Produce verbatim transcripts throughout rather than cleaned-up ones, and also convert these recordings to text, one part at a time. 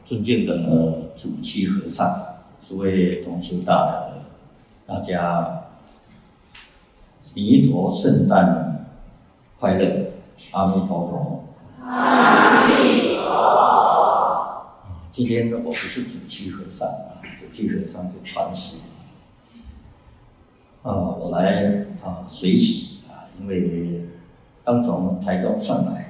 尊敬的主七和尚，诸位同修大德，大家弥陀圣诞快乐，阿弥陀佛。 阿弥陀佛。 今天我不是主七和尚啊，主七和尚是传师啊，我来啊随喜啊，因为刚从台中上来，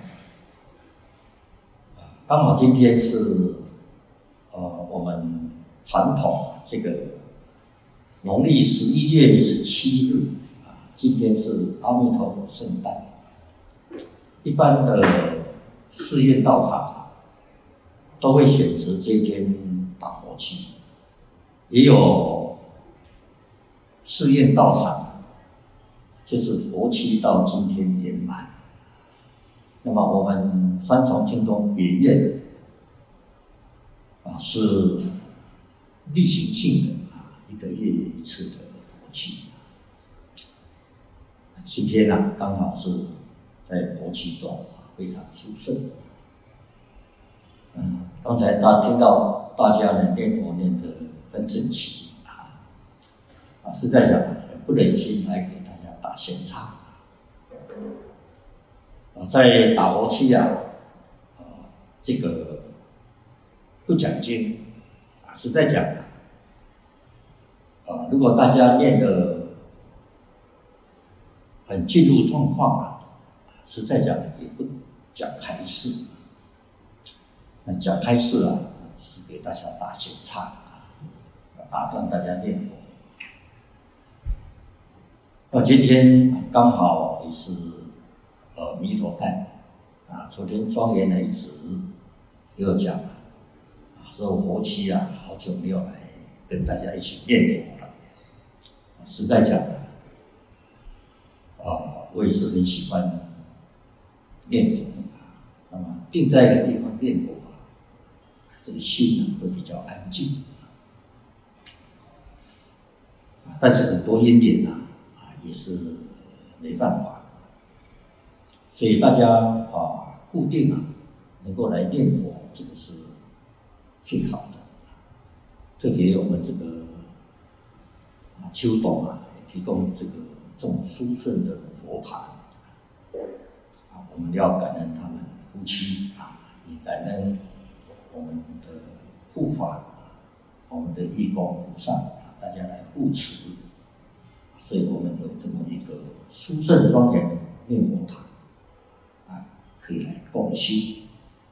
啊，刚好今天是呃我们传统这个农历十一月十七日啊，今天是阿弥陀佛圣诞。一般的寺院道场都会选择这一天打佛七，也有寺院道场就是佛七到今天圆满。那么我们三重净宗别院啊是例行性的啊，一个月一次的佛七。今天呢、啊，刚好是在佛七中非常殊胜。嗯，刚才大家听到大家呢念佛念得很整齐啊，啊，实在讲不忍心来给大家打闲岔。啊，在打佛七啊，啊，这个不讲经啊，实在讲啊，如果大家念得很进入状况啊，实在讲也不讲开示。那讲开示啊，是给大家打闲岔啊，打断大家念佛。那今天刚好也是呃弥陀诞啊，昨天庄严了一词也有讲啊，说佛七啊，好久没有来跟大家一起念佛了。实在讲啊，我也是很喜欢念佛啊，那么定在一个地方念佛。这个心呢会比较安静，但是很多因缘啊啊也是没办法，所以大家啊固定啊能够来念佛，这个是最好的。特别我们这个啊秋冬啊提供这个这种殊胜的佛堂啊，我们要感恩他们夫妻啊，也感恩我们的护法，我们的义工菩萨，大家来护持，所以我们有这么一个殊胜庄严的念佛堂，啊，可以来共修。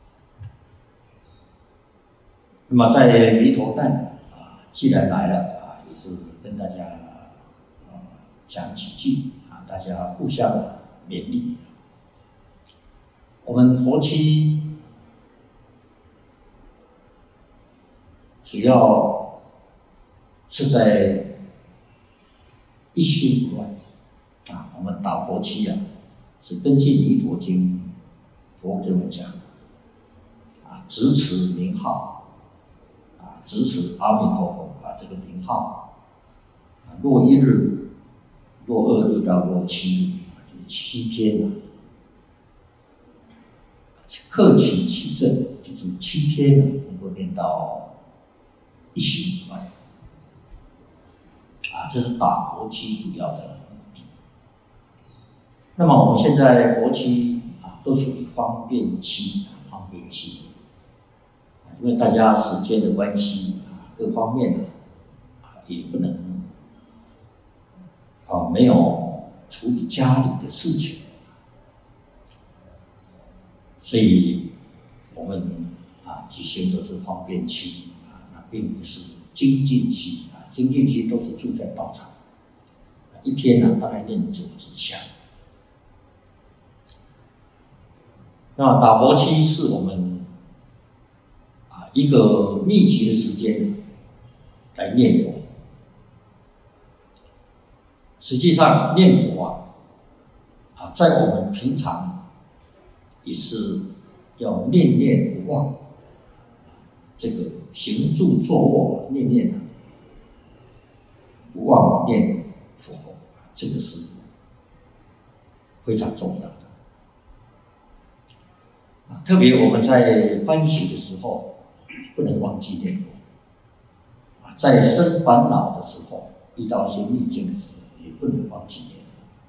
那么在弥陀诞啊，既然来了啊，也是跟大家啊讲几句啊，大家互相勉励。我们佛七主要是在一心不乱啊，我们打佛七啊，是根据《弥陀经》佛给我们讲啊，直持名号啊，直持阿弥陀佛啊，这个名号啊，若一日、若二日到若七日，就是七天啊，克其七正，就是七天呢、啊，能够念到一心不乱啊，这是打佛七主要的目的。那么我们现在佛七啊，都属于方便期啊，方便期啊，因为大家时间的关系啊，各方面呢啊也不能啊没有处理家里的事情，所以我们啊举行都是方便期。并不是精进期啊，精进期都是住在道场，一天呢、啊、大概念九支香。那么打佛七是我们啊一个密集的时间来念佛。实际上念佛啊，啊在我们平常也是要念念不忘。这个行住坐卧念念啊，不忘念佛，这个是非常重要的。啊，特别我们在欢喜的时候， 不能忘记念佛。啊，在生烦恼的时候，遇到一些逆境的时候，也不能忘记念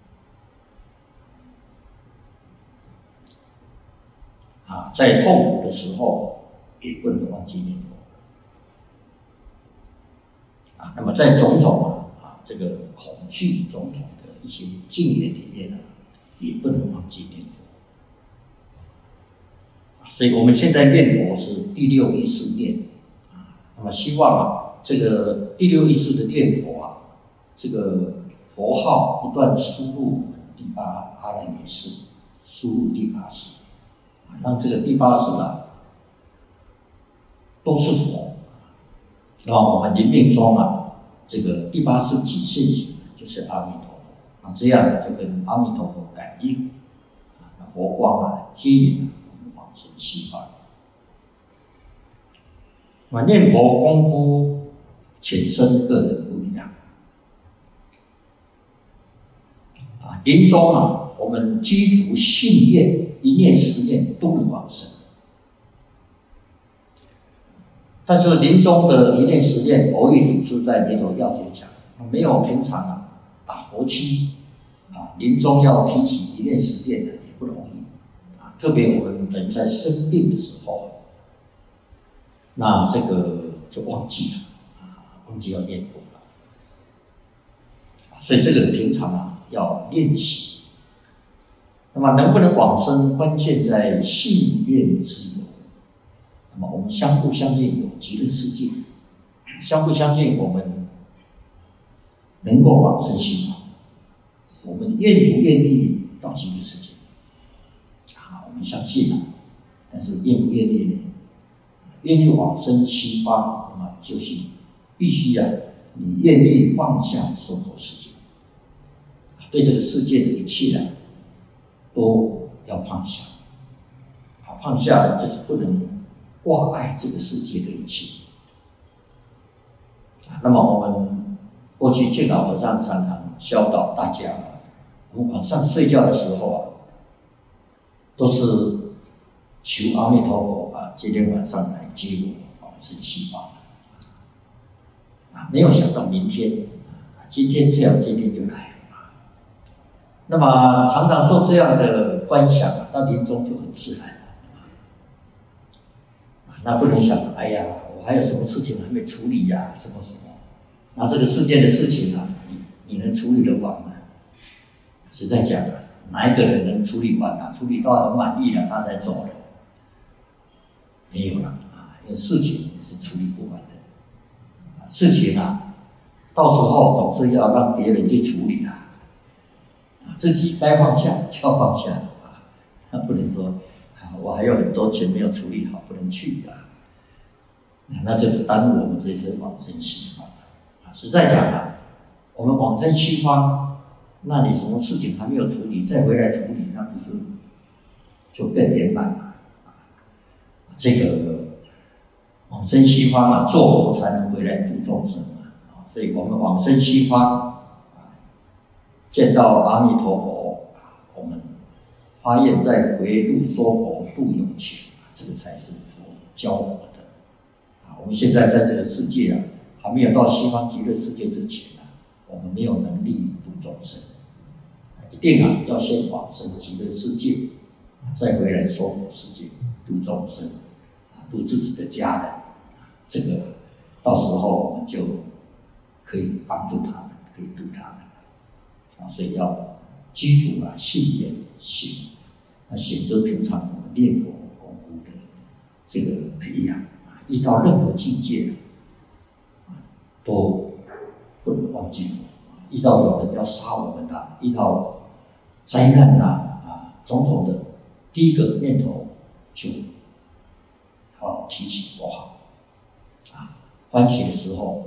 佛。啊，在痛苦的时候，也不能忘记念佛。啊，那么在种种啊啊这个恐惧种种的一些境缘里面呢，也不能忘记念佛。所以我们现在念佛是第六意识念，啊，那么希望啊，这个第六意识的念佛啊，这个佛号不断输入我们第八阿赖耶识，输入第八识，啊，让这个第八识啊都是佛。那么我们临命中啊，这个第八识极现行就是阿弥陀佛，那这样就跟阿弥陀佛感应，啊，佛光啊接引啊。生西方，那念佛功夫浅深个人不一样啊。临终啊，我们积足信愿，一念十念都能往生。但是临终的一念十念，偶遇祖师在里头要解讲，没有平常啊打佛七啊，临终要提起一念十念的也不容易。特别我们人在生病的时候，那这个就忘记了啊，忘记要念佛了，所以这个平常啊要练习。那么能不能往生，关键在信愿之有。那么我们相互相信有极乐世界，相互相信我们能够往生西方，我们愿不愿意到极乐世界？我们相信了，但是愿不愿意呢？愿意往生西方，那么就是必须啊，你愿意放下娑婆世界，对这个世界的一切啊，都要放下。啊，放下了就是不能挂碍这个世界的一切。啊，那么我们过去见老和尚常常教导大家，我们晚上睡觉的时候啊。都是求阿弥陀佛啊，今天晚上来接我往生西方啊！没有想到明天啊，今天这样，今天就来了。那么常常做这样的观想啊，到临终就很自然了啊。那不能想，哎呀，我还有什么事情还没处理呀、啊？什么什么？那这个世间的事情啊，你你能处理得完吗？实在讲的。哪一个人能处理完啊？处理到很满意了，他才走了，没有了啊！因为事情是处理不完的，事情啊，到时候总是要让别人去处理的，啊，自己该放下就要放下啊，那不能说啊，我还有很多钱没有处理好，不能去啊，那就耽误我们这次往生西方啊！实在讲啊，我们往生西方。那你什么事情还没有处理，再回来处理，那不是就更圆满了？这个往生西方啊，做佛才能回来度众生啊！所以我们往生西方啊，见到阿弥陀佛啊，我们发愿再回路说佛度有情，这个才是佛教我们的啊！我们现在在这个世界啊，还没有到西方极乐世界之前啊，我们没有能力度众生。一定啊，要先往生极乐世界，再回来说佛世界度众生，啊，度自己的家人，这个到时候我们就可以帮助他们，可以度他们啊，所以要记住啊，信愿行，那行就是平常我们念佛功夫的这个培养啊，遇到任何境界啊，都不能忘记佛。遇到有人要杀我们的，遇到灾难呐 啊, 啊，种种的，第一个念头就要提起佛号啊，欢喜的时候，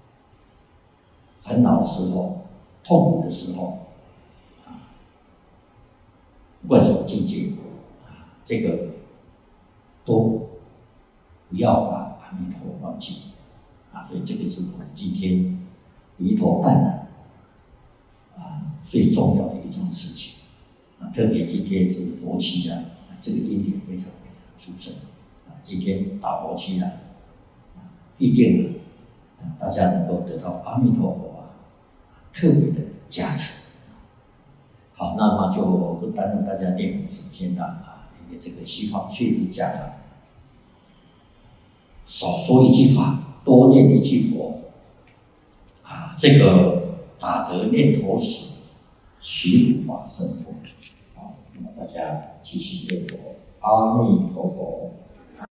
烦恼的时候，痛苦的时候啊，不管什么境界啊，这个都不要把阿弥陀佛忘记啊，所以这个是我们今天离头淡然啊最重要的一种事情啊，特别今天是佛期啊，这个因缘非常非常殊胜啊，今天打佛起来，啊，必定啊，大家能够得到阿弥陀佛啊特别的加持。好，那么就不耽误大家念时间了啊，因为这个西方学子讲啊，少说一句法，多念一句佛，啊，这个打得念头死，其无法胜佛。好，那么大家继续念佛，阿弥陀佛。